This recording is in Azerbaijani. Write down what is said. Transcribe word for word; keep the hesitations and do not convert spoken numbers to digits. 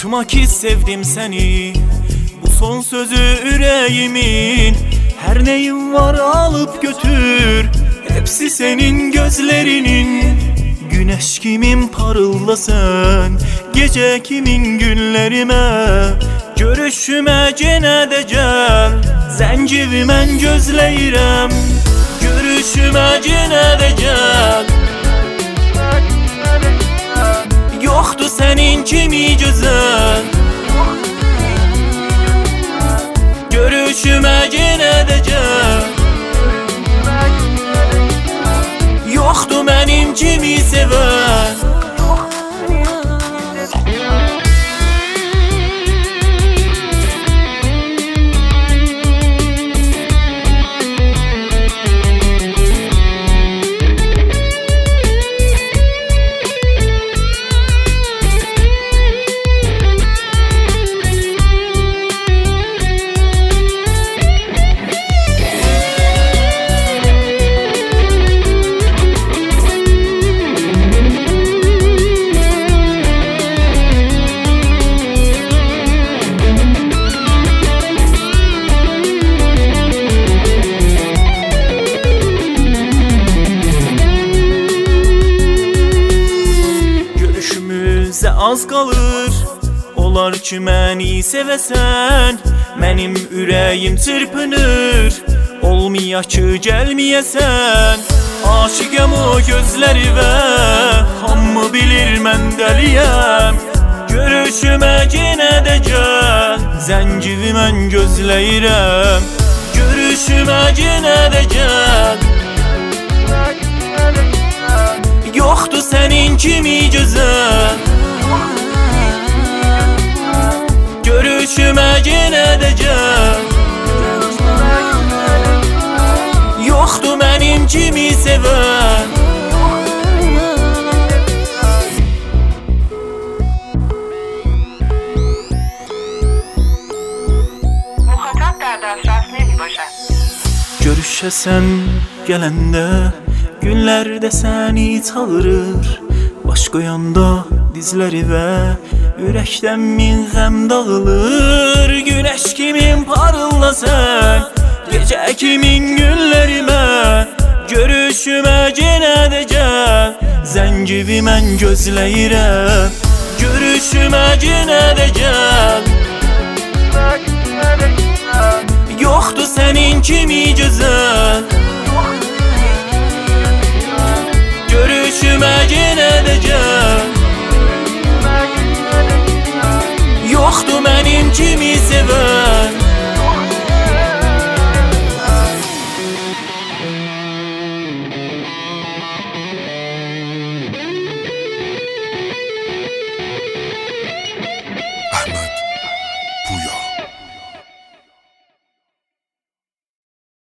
Unutma ki sevdim seni, bu son sözü yüreğimin. Her neyim var alıp götür, hepsi senin gözlerinin. Güneş kimin parıldasın, gece kimin günlerime. Görüşüme gene de gel, zencimi mən gözləyirəm. Görüşüme gene de gel, yoktu senin kimi güzel. Görüşüme gene de gel, yoktu benim kimi seven. Az qalır, olar ki məni sevəsən. Mənim ürəyim çırpınır, olmaya ki gəlməyəsən. Aşiqəm o gözlərivə, hamı bilir mən dəliyəm. Görüşümə yenə də gəl, zəncivi mən gözləyirəm. Görüşümə yenə də gəl, yoktu senin kimi güzel. Görüşüme yine de gel, yoktu benim kimi seven. Muhatap derdafşas nemi başa. Görüşəsən gələndə, günlərdə səni çağırır. Baş qoyanda dizləri və ürəkdən min ғəm dağılır. Güneş kimin parıldasan, gecə kimin günlərimə. Görüşümə yenə də gəl, zəncivi mən gözləyirəm. Görüşümə yenə də gəl, yoktu senin kimi güzel.